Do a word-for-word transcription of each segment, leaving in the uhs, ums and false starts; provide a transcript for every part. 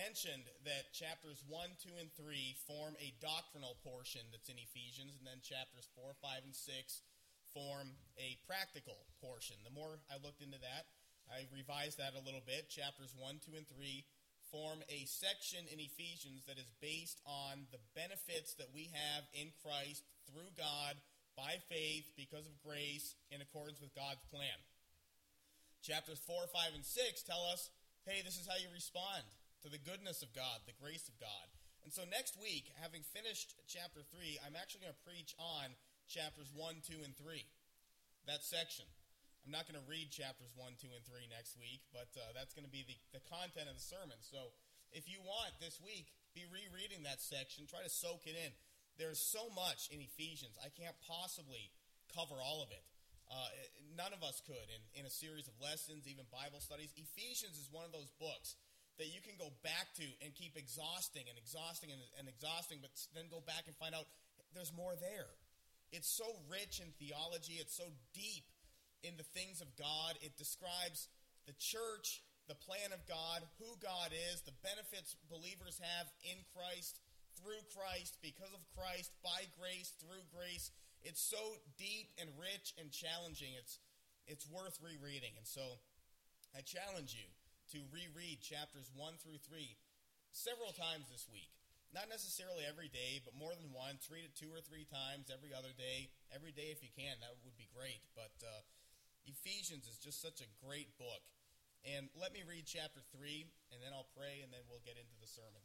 mentioned that chapters one, two, and three form a doctrinal portion that's in Ephesians, and then chapters four, five, and six form a practical portion. The more I looked into that, I revised that a little bit. Chapters one, two, and three form a section in Ephesians that is based on the benefits that we have in Christ through God, by faith, because of grace, in accordance with God's plan. Chapters four, five, and six tell us, hey, this is how you respond to the goodness of God, the grace of God. And so next week, having finished chapter three, I'm actually going to preach on chapters one, two, and three, that section. I'm not going to read chapters one, two, and three next week, but uh, that's going to be the, the content of the sermon. So if you want this week, be rereading that section. Try to soak it in. There's so much in Ephesians. I can't possibly cover all of it. Uh, none of us could in, in a series of lessons, even Bible studies. Ephesians is one of those books that you can go back to and keep exhausting and exhausting and, and exhausting, but then go back and find out there's more there. It's so rich in theology. It's so deep in the things of God. It describes the church, the plan of God, who God is, the benefits believers have in Christ, through Christ, because of Christ, by grace, through grace. It's so deep and rich and challenging. It's, it's worth rereading. And so I challenge you to reread chapters one through three several times this week. Not necessarily every day, but more than once. Read it two or three times every other day. Every day if you can, that would be great. But uh, Ephesians is just such a great book. And let me read chapter three, and then I'll pray, and then we'll get into the sermon.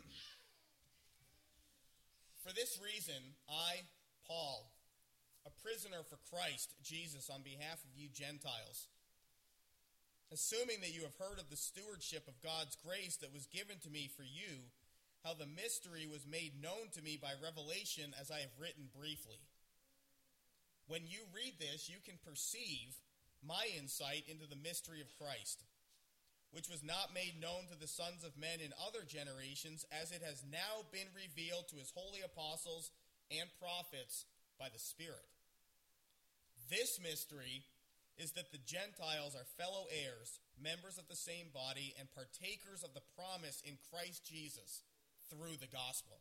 For this reason, I, Paul, a prisoner for Christ Jesus on behalf of you Gentiles, assuming that you have heard of the stewardship of God's grace that was given to me for you, how the mystery was made known to me by revelation, as I have written briefly. When you read this, you can perceive my insight into the mystery of Christ, which was not made known to the sons of men in other generations, as it has now been revealed to his holy apostles and prophets by the Spirit. This mystery is that the Gentiles are fellow heirs, members of the same body, and partakers of the promise in Christ Jesus through the gospel.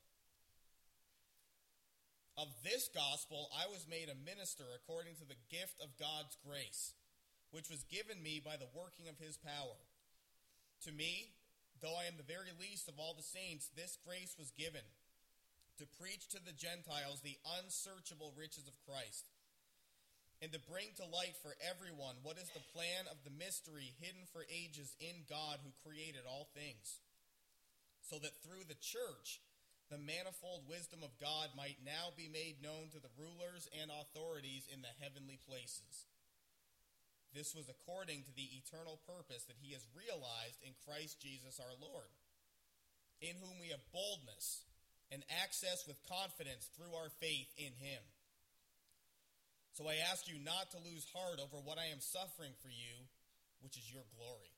Of this gospel I was made a minister according to the gift of God's grace, which was given me by the working of his power. To me, though I am the very least of all the saints, this grace was given, to preach to the Gentiles the unsearchable riches of Christ, and to bring to light for everyone what is the plan of the mystery hidden for ages in God who created all things, so that through the church the manifold wisdom of God might now be made known to the rulers and authorities in the heavenly places. This was according to the eternal purpose that he has realized in Christ Jesus our Lord, in whom we have boldness and access with confidence through our faith in him. So I ask you not to lose heart over what I am suffering for you, which is your glory.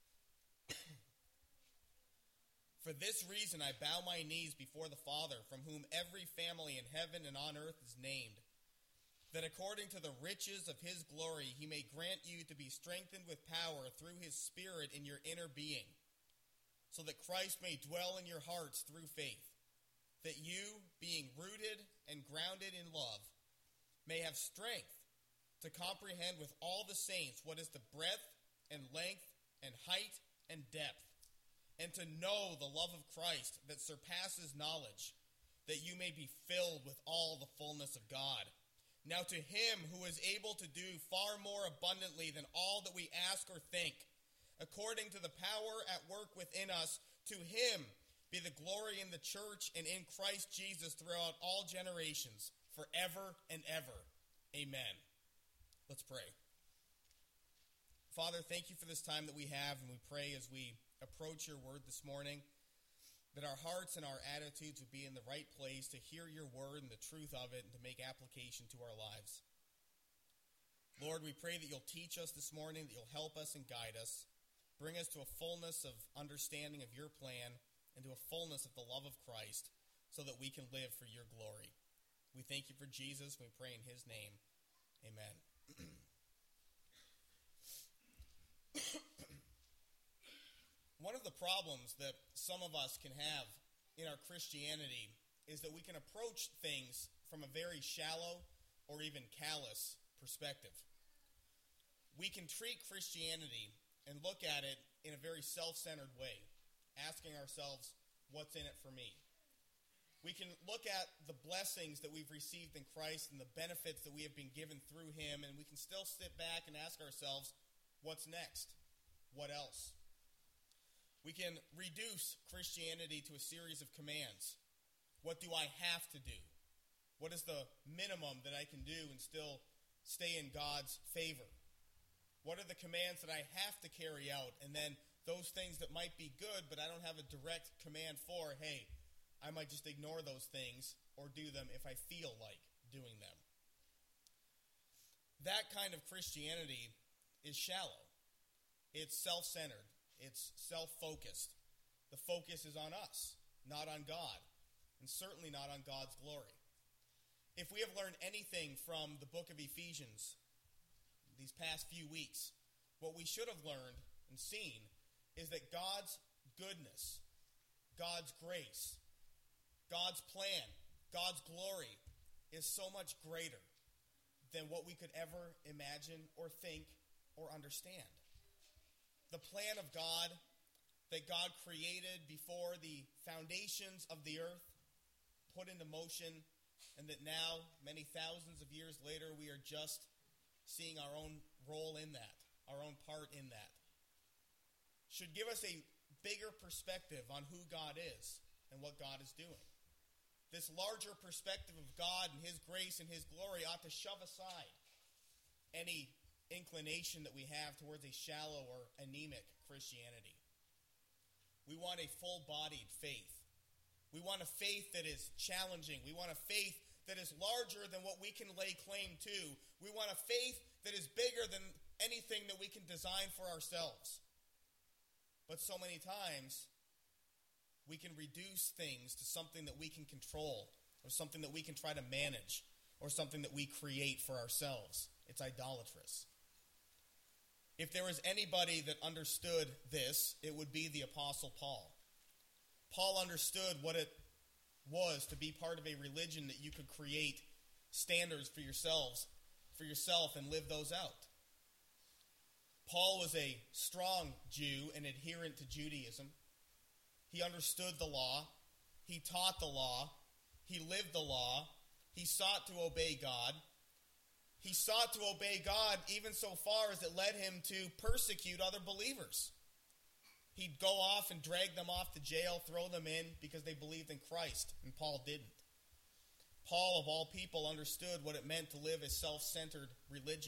For this reason I bow my knees before the Father, from whom every family in heaven and on earth is named, that according to the riches of his glory he may grant you to be strengthened with power through his Spirit in your inner being, so that Christ may dwell in your hearts through faith, that you, being rooted and grounded in love, may have strength to comprehend with all the saints what is the breadth and length and height and depth, and to know the love of Christ that surpasses knowledge, that you may be filled with all the fullness of God. Now to him who is able to do far more abundantly than all that we ask or think, according to the power at work within us, to him be the glory in the church and in Christ Jesus throughout all generations, forever and ever. Amen. Let's pray. Father, thank you for this time that we have, and we pray as we approach your word this morning that our hearts and our attitudes would be in the right place to hear your word and the truth of it and to make application to our lives. Lord, we pray that you'll teach us this morning, that you'll help us and guide us, bring us to a fullness of understanding of your plan and to a fullness of the love of Christ so that we can live for your glory. We thank you for Jesus. We pray in his name. Amen. One of the problems that some of us can have in our Christianity is that we can approach things from a very shallow or even callous perspective. We can treat Christianity and look at it in a very self-centered way, asking ourselves, what's in it for me? We can look at the blessings that we've received in Christ and the benefits that we have been given through him, and we can still sit back and ask ourselves, what's next? What else? We can reduce Christianity to a series of commands. What do I have to do? What is the minimum that I can do and still stay in God's favor? What are the commands that I have to carry out? And then those things that might be good, but I don't have a direct command for, hey, I might just ignore those things or do them if I feel like doing them. That kind of Christianity is shallow. It's self-centered. It's self-focused. The focus is on us, not on God, and certainly not on God's glory. If we have learned anything from the book of Ephesians these past few weeks, what we should have learned and seen is that God's goodness, God's grace, God's plan, God's glory is so much greater than what we could ever imagine or think or understand. The plan of God that God created before the foundations of the earth, put into motion, and that now, many thousands of years later, we are just seeing our own role in that, our own part in that, should give us a bigger perspective on who God is and what God is doing. This larger perspective of God and his grace and his glory ought to shove aside any inclination that we have towards a shallow or anemic Christianity. We want a full-bodied faith. We want a faith that is challenging. We want a faith that is larger than what we can lay claim to. We want a faith that is bigger than anything that we can design for ourselves. But so many times, we can reduce things to something that we can control, or something that we can try to manage, or something that we create for ourselves. It's idolatrous. If there was anybody that understood this, it would be the Apostle Paul. Paul understood what it was to be part of a religion that you could create standards for yourselves, for yourself, and live those out. Paul was a strong Jew and adherent to Judaism. He understood the law. He taught the law. He lived the law. He sought to obey God. He sought to obey God even so far as it led him to persecute other believers. He'd go off and drag them off to jail, throw them in because they believed in Christ, and Paul didn't. Paul, of all people, understood what it meant to live a self-centered religion.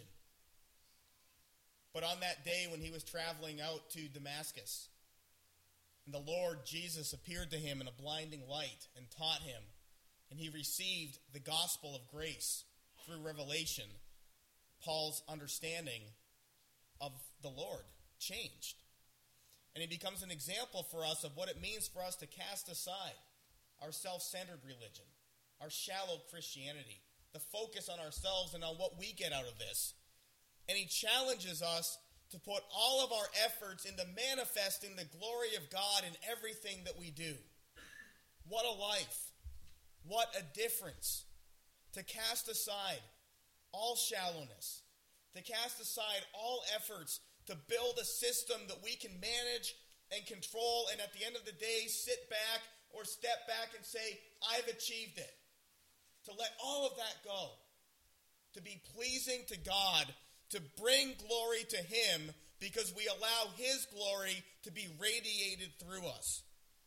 But on that day when he was traveling out to Damascus, and the Lord Jesus appeared to him in a blinding light and taught him, and he received the gospel of grace through revelation, Paul's understanding of the Lord changed. And he becomes an example for us of what it means for us to cast aside our self-centered religion, our shallow Christianity, the focus on ourselves and on what we get out of this. And he challenges us to put all of our efforts into manifesting the glory of God in everything that we do. What a life. What a difference. To cast aside all shallowness. To cast aside all efforts to build a system that we can manage and control, and at the end of the day, sit back or step back and say, I've achieved it. To let all of that go. To be pleasing to God. To bring glory to him because we allow his glory to be radiated through us.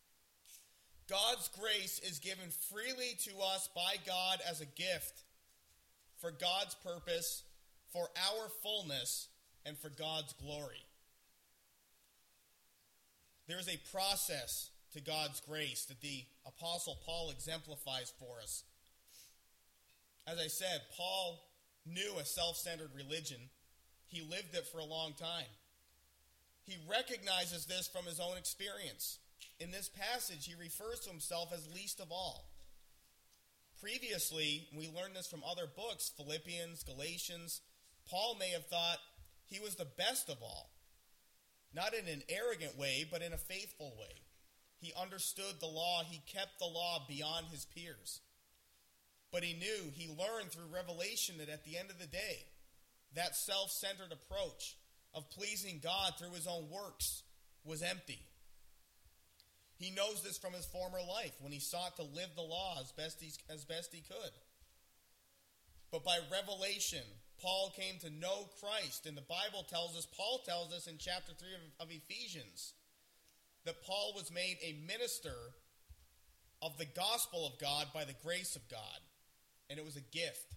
God's grace is given freely to us by God as a gift for God's purpose, for our fullness, and for God's glory. There's a process to God's grace that the Apostle Paul exemplifies for us. As I said, Paul knew a self-centered religion. He lived it for a long time. He recognizes this from his own experience. In this passage, he refers to himself as least of all. Previously, we learned this from other books, Philippians, Galatians, Paul may have thought he was the best of all. Not in an arrogant way, but in a faithful way. He understood the law. He kept the law beyond his peers. But he knew, he learned through revelation that at the end of the day, that self-centered approach of pleasing God through his own works was empty. He knows this from his former life when he sought to live the law as best he, as best he could. But by revelation, Paul came to know Christ. And the Bible tells us, Paul tells us in chapter three of, of Ephesians, that Paul was made a minister of the gospel of God by the grace of God. And it was a gift.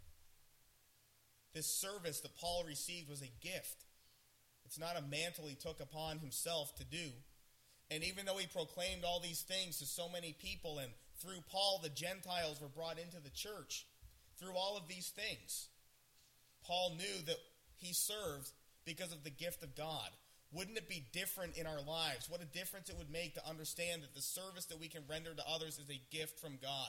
This service that Paul received was a gift. It's not a mantle he took upon himself to do. And even though he proclaimed all these things to so many people, and through Paul the Gentiles were brought into the church, through all of these things, Paul knew that he served because of the gift of God. Wouldn't it be different in our lives? What a difference it would make to understand that the service that we can render to others is a gift from God.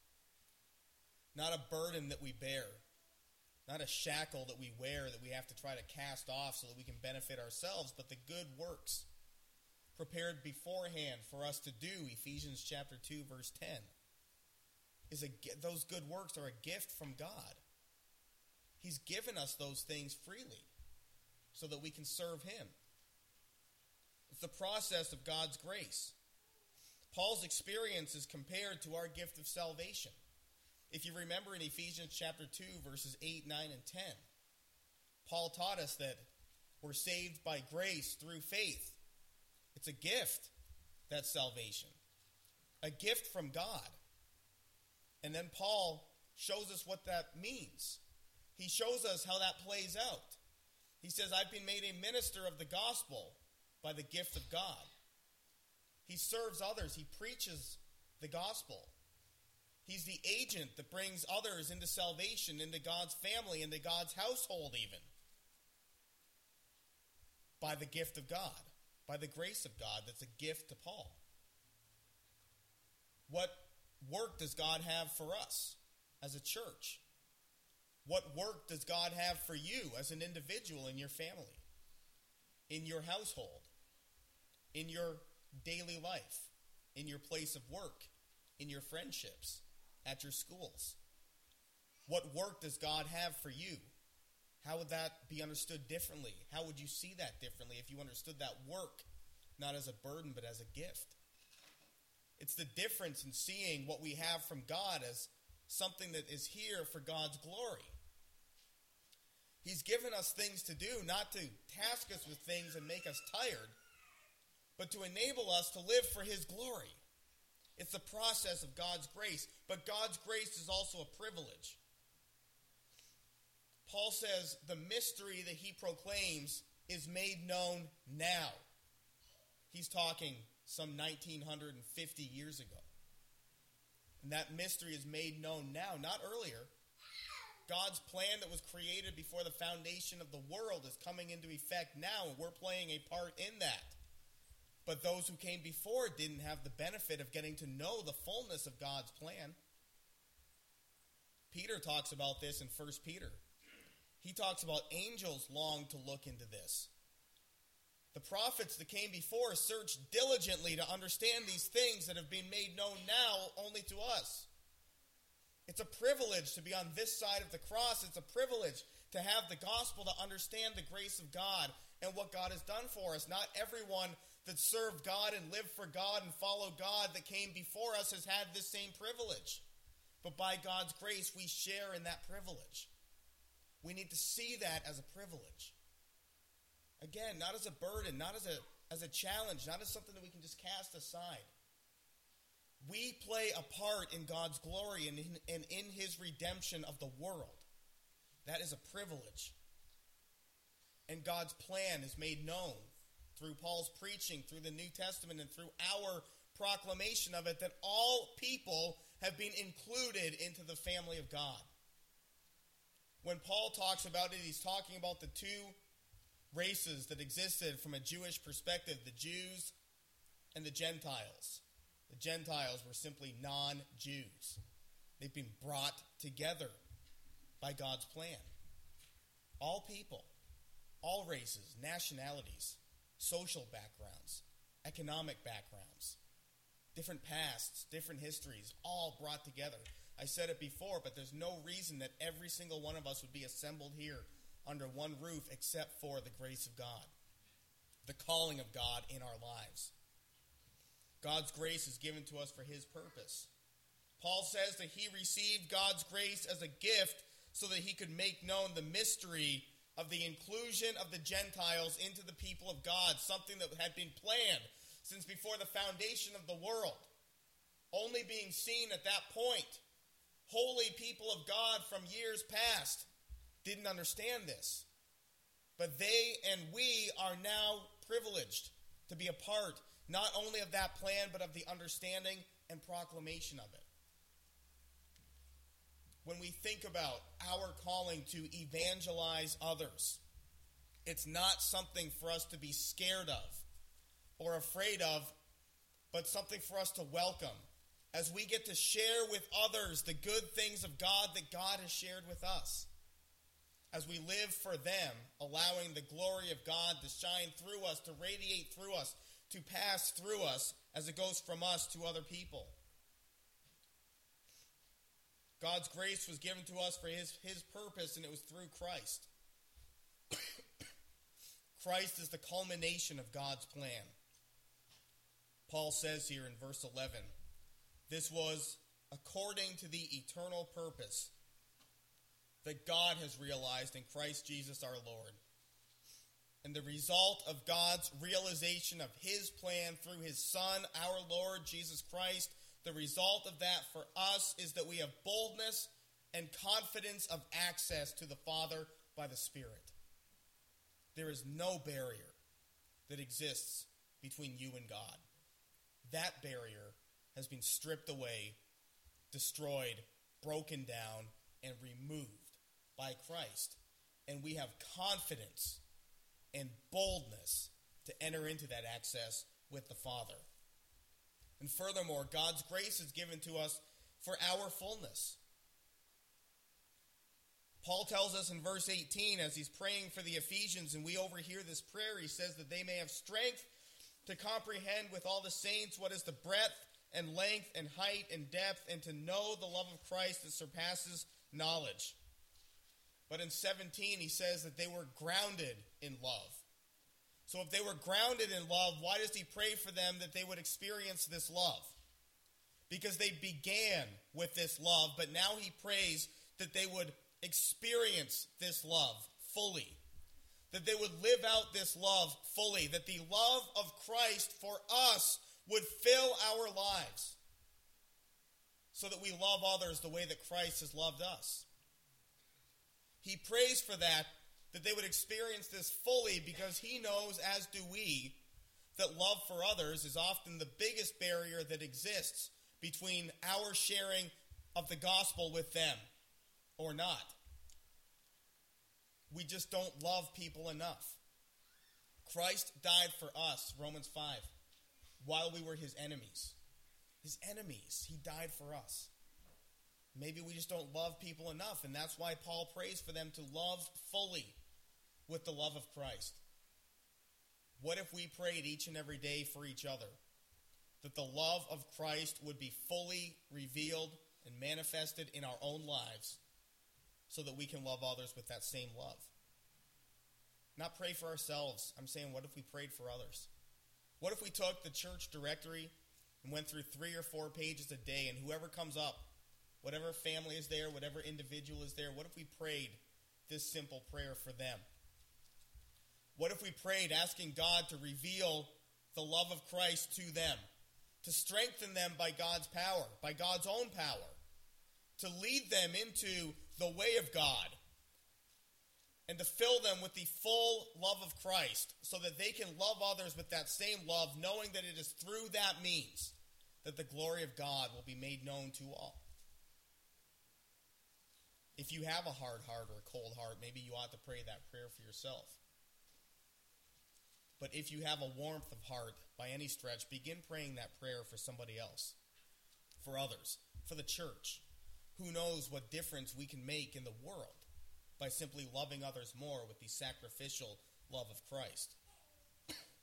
Not a burden that we bear. Not a shackle that we wear that we have to try to cast off so that we can benefit ourselves, but the good works prepared beforehand for us to do, Ephesians chapter two, verse ten. Is a, those good works are a gift from God. He's given us those things freely so that we can serve him. It's the process of God's grace. Paul's experience is compared to our gift of salvation. If you remember in Ephesians chapter two, verses eight, nine, and ten, Paul taught us that we're saved by grace through faith. It's a gift, that's salvation. A gift from God. And then Paul shows us what that means. He shows us how that plays out. He says, I've been made a minister of the gospel by the gift of God. He serves others. He preaches the gospel. He's the agent that brings others into salvation, into God's family, into God's household even. By the gift of God, by the grace of God that's a gift to Paul. What work does God have for us as a church? What work does God have for you as an individual in your family, in your household, in your daily life, in your place of work, in your friendships, at your schools? What work does God have for you? How would that be understood differently? How would you see that differently if you understood that work not as a burden but as a gift? It's the difference in seeing what we have from God as something that is here for God's glory. He's given us things to do, not to task us with things and make us tired, but to enable us to live for his glory. It's the process of God's grace, but God's grace is also a privilege. Paul says the mystery that he proclaims is made known now. He's talking some nineteen fifty years ago. And that mystery is made known now, not earlier. God's plan that was created before the foundation of the world is coming into effect now, and we're playing a part in that. But those who came before didn't have the benefit of getting to know the fullness of God's plan. Peter talks about this in First Peter. He talks about angels long to look into this. The prophets that came before searched diligently to understand these things that have been made known now only to us. It's a privilege to be on this side of the cross. It's a privilege to have the gospel, to understand the grace of God and what God has done for us. Not everyone that served God and lived for God and followed God that came before us has had this same privilege. But by God's grace, we share in that privilege. We need to see that as a privilege. Again, not as a burden, not as a, as a challenge, not as something that we can just cast aside. We play a part in God's glory and in, and in his redemption of the world. That is a privilege. And God's plan is made known through Paul's preaching, through the New Testament, and through our proclamation of it, that all people have been included into the family of God. When Paul talks about it, he's talking about the two races that existed from a Jewish perspective, the Jews and the Gentiles. The Gentiles were simply non-Jews. They've been brought together by God's plan. All people, all races, nationalities, social backgrounds, economic backgrounds, different pasts, different histories, all brought together. I said it before, but there's no reason that every single one of us would be assembled here under one roof except for the grace of God, the calling of God in our lives. God's grace is given to us for his purpose. Paul says that he received God's grace as a gift so that he could make known the mystery of the inclusion of the Gentiles into the people of God, something that had been planned since before the foundation of the world, only being seen at that point. Holy people of God from years past didn't understand this. But they and we are now privileged to be a part not only of that plan, but of the understanding and proclamation of it. When we think about our calling to evangelize others, it's not something for us to be scared of or afraid of, but something for us to welcome as we get to share with others the good things of God that God has shared with us. As we live for them, allowing the glory of God to shine through us, to radiate through us, to pass through us as it goes from us to other people. God's grace was given to us for his, his purpose, and it was through Christ. Christ is the culmination of God's plan. Paul says here in verse eleven, this was according to the eternal purpose that God has realized in Christ Jesus our Lord. And the result of God's realization of his plan through his Son, our Lord Jesus Christ, the result of that for us is that we have boldness and confidence of access to the Father by the Spirit. There is no barrier that exists between you and God. That barrier has been stripped away, destroyed, broken down, and removed by Christ. And we have confidence and boldness to enter into that access with the Father. And furthermore, God's grace is given to us for our fullness. Paul tells us in verse eighteen, as he's praying for the Ephesians, and we overhear this prayer, he says that they may have strength to comprehend with all the saints what is the breadth and length and height and depth, and to know the love of Christ that surpasses knowledge. But in seventeen, he says that they were grounded in love. So if they were grounded in love, why does he pray for them that they would experience this love? Because they began with this love, but now he prays that they would experience this love fully. That they would live out this love fully. That the love of Christ for us would fill our lives. So that we love others the way that Christ has loved us. He prays for that, that they would experience this fully, because he knows, as do we, that love for others is often the biggest barrier that exists between our sharing of the gospel with them or not. We just don't love people enough. Christ died for us, Romans five, while we were his enemies. His enemies, he died for us. Maybe we just don't love people enough, and that's why Paul prays for them to love fully with the love of Christ. What if we prayed each and every day for each other, that the love of Christ would be fully revealed and manifested in our own lives, so that we can love others with that same love? Not pray for ourselves. I'm saying, what if we prayed for others? What if we took the church directory and went through three or four pages a day, and whoever comes up, whatever family is there, whatever individual is there, what if we prayed this simple prayer for them? What if we prayed asking God to reveal the love of Christ to them, to strengthen them by God's power, by God's own power, to lead them into the way of God, and to fill them with the full love of Christ, so that they can love others with that same love, knowing that it is through that means that the glory of God will be made known to all. If you have a hard heart or a cold heart, maybe you ought to pray that prayer for yourself. But if you have a warmth of heart by any stretch, begin praying that prayer for somebody else, for others, for the church. Who knows what difference we can make in the world by simply loving others more with the sacrificial love of Christ.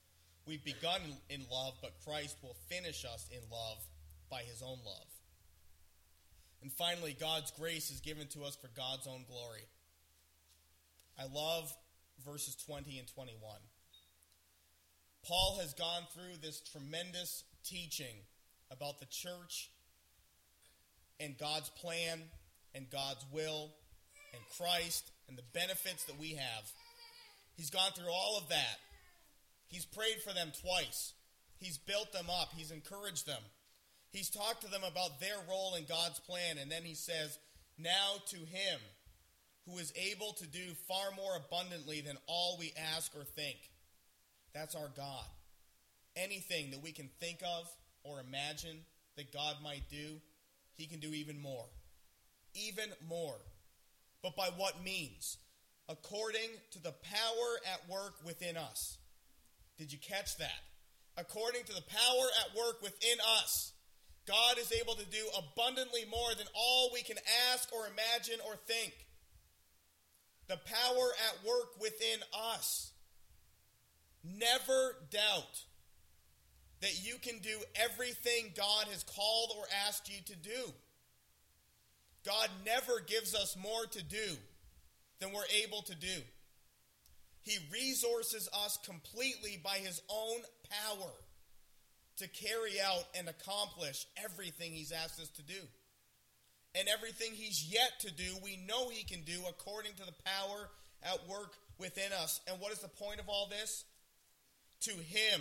We've begun in love, but Christ will finish us in love by his own love. And finally, God's grace is given to us for God's own glory. I love verses twenty and twenty-one. Paul has gone through this tremendous teaching about the church and God's plan and God's will and Christ and the benefits that we have. He's gone through all of that. He's prayed for them twice. He's built them up. He's encouraged them. He's talked to them about their role in God's plan. And then he says, now to him who is able to do far more abundantly than all we ask or think. That's our God. Anything that we can think of or imagine that God might do, he can do even more. Even more. But by what means? According to the power at work within us. Did you catch that? According to the power at work within us, God is able to do abundantly more than all we can ask or imagine or think. The power at work within us. Never doubt that you can do everything God has called or asked you to do. God never gives us more to do than we're able to do. He resources us completely by his own power to carry out and accomplish everything he's asked us to do. And everything he's yet to do, we know he can do according to the power at work within us. And what is the point of all this? To him,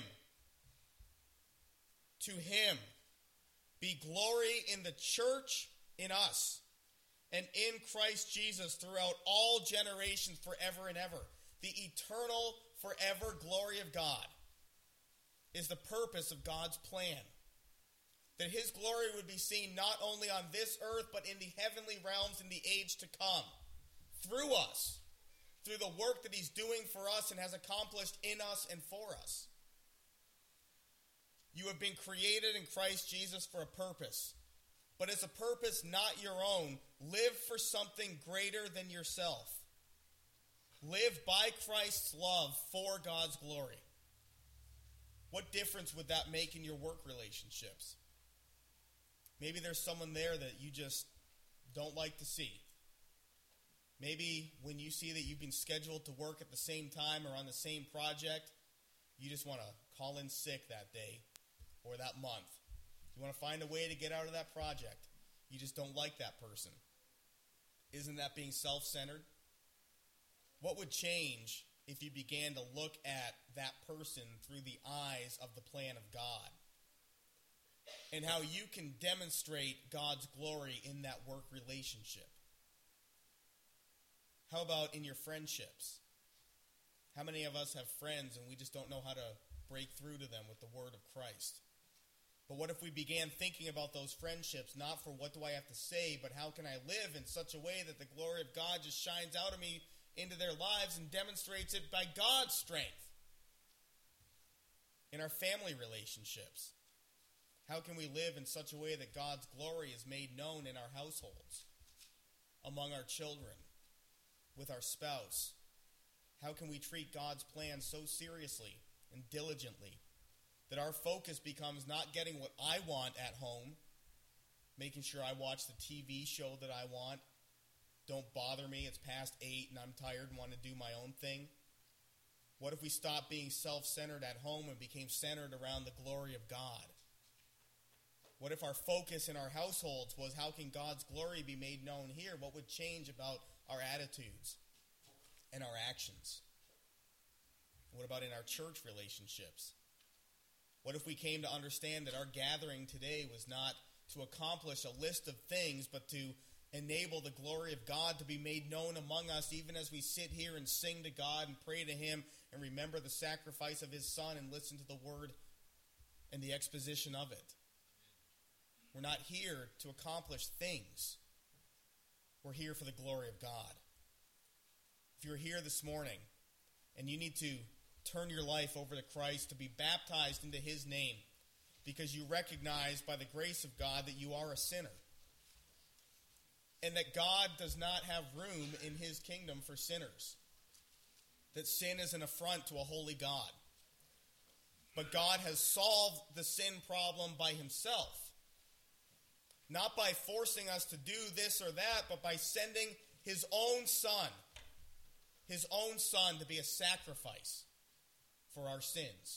to him be glory in the church, in us, and in Christ Jesus throughout all generations forever and ever. The eternal, forever glory of God is the purpose of God's plan. That his glory would be seen not only on this earth, but in the heavenly realms in the age to come. Through us. Through the work that he's doing for us and has accomplished in us and for us. You have been created in Christ Jesus for a purpose. But it's a purpose not your own. Live for something greater than yourself. Live by Christ's love for God's glory. What difference would that make in your work relationships? Maybe there's someone there that you just don't like to see. Maybe when you see that you've been scheduled to work at the same time or on the same project, you just want to call in sick that day or that month. You want to find a way to get out of that project. You just don't like that person. Isn't that being self-centered? What would change if you began to look at that person through the eyes of the plan of God? And how you can demonstrate God's glory in that work relationship? How about in your friendships? How many of us have friends and we just don't know how to break through to them with the word of Christ? But what if we began thinking about those friendships, not for what do I have to say, but how can I live in such a way that the glory of God just shines out of me into their lives and demonstrates it by God's strength? In our family relationships, how can we live in such a way that God's glory is made known in our households, among our children, with our spouse? How can we treat God's plan so seriously and diligently that our focus becomes not getting what I want at home, making sure I watch the T V show that I want, don't bother me, it's past eight and I'm tired and want to do my own thing? What if we stopped being self-centered at home and became centered around the glory of God? What if our focus in our households was how can God's glory be made known here? What would change about our attitudes and our actions? What about in our church relationships? What if we came to understand that our gathering today was not to accomplish a list of things, but to enable the glory of God to be made known among us, even as we sit here and sing to God and pray to him and remember the sacrifice of his Son and listen to the word and the exposition of it? We're not here to accomplish things. We're here for the glory of God. If you're here this morning and you need to turn your life over to Christ, to be baptized into his name, because you recognize by the grace of God that you are a sinner, and that God does not have room in his kingdom for sinners, that sin is an affront to a holy God, But God has solved the sin problem by himself. Not by forcing us to do this or that, but by sending his own son, his own son to be a sacrifice for our sins.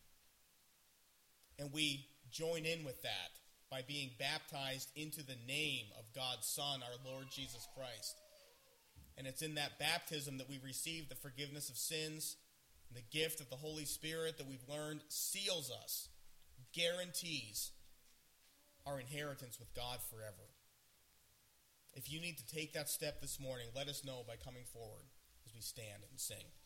And we join in with that by being baptized into the name of God's Son, our Lord Jesus Christ. And it's in that baptism that we receive the forgiveness of sins. And the gift of the Holy Spirit that we've learned seals us, guarantees our inheritance with God forever. If you need to take that step this morning, let us know by coming forward as we stand and sing.